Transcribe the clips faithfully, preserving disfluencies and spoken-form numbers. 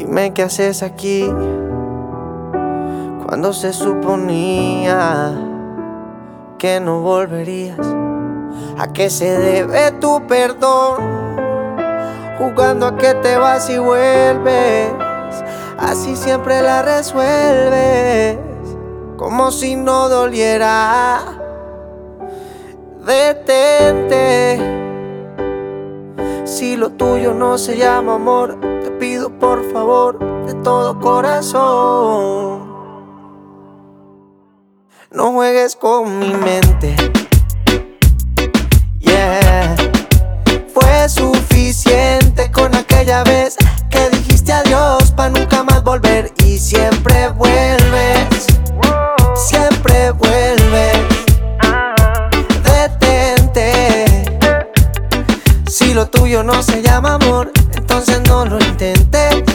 Dime qué haces aquí cuando se suponía que no volverías. ¿A qué se debe tu perdón? Jugando a que te vas y vuelves, así siempre la resuelves, como si no doliera. Detente, si lo tuyo no se llama amor, te pido por favor de todo corazón, no juegues con mi mente. Yeah, fue suficiente con aquella vez que dijiste adiós pa' nunca más volver. Y siempre vuelves, siempre vuelves. Detente, si lo tuyo no se llama amor, entonces no lo intentes.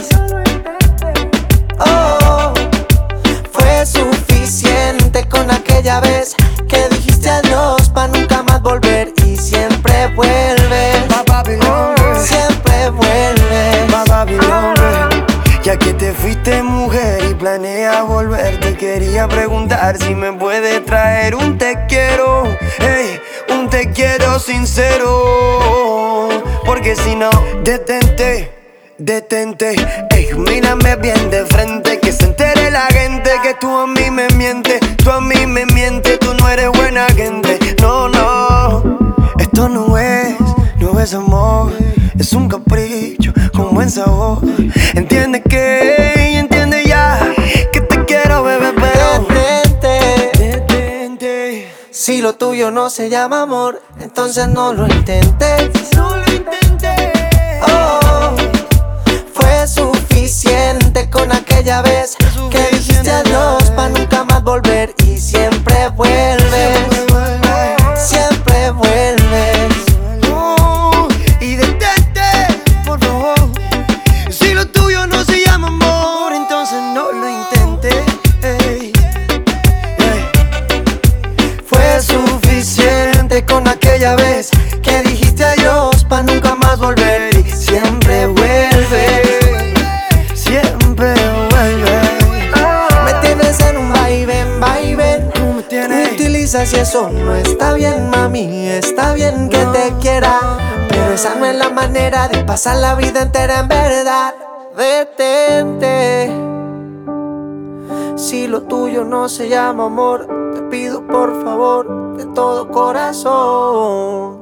Oh, fue suficiente con aquella vez que dijiste adiós pa' nunca más volver. Y siempre vuelves, siempre vuelves. Ya que te fuiste, mujer, y planeas volver, te quería preguntar si me puedes traer un te quiero, hey, un te quiero sincero. Porque si no, detente, detente, ey, mírame bien de frente, que se entere la gente que tú a mí me mientes, tú a mí me mientes, tú no eres buena gente. No, no, esto no es, no es amor, es un capricho con buen sabor. Entiende que, entiende ya, que te quiero, bebé, pero Detente, detente. si lo tuyo no se llama amor, entonces no lo intentes. No lo intenté. Oh, fue suficiente con aquella vez que dijiste adiós pa' nunca más volver. Y siempre vuelves, siempre vuelves. Oh, y detente, por favor. Si lo tuyo no se llama amor, entonces no lo intentes. Ey, ey. Fue suficiente con aquella vez que dijiste adiós pa' nunca más volver. Y siempre vuelves, Siempre vuelve. me tienes en un vaivén, vaivén. Tú me tienes. Me utilizas y eso no está bien, mami. Está bien que te quiera, pero esa no es la manera de pasar la vida entera en verdad. Detente, si lo tuyo no se llama amor, te pido por favor de todo corazón,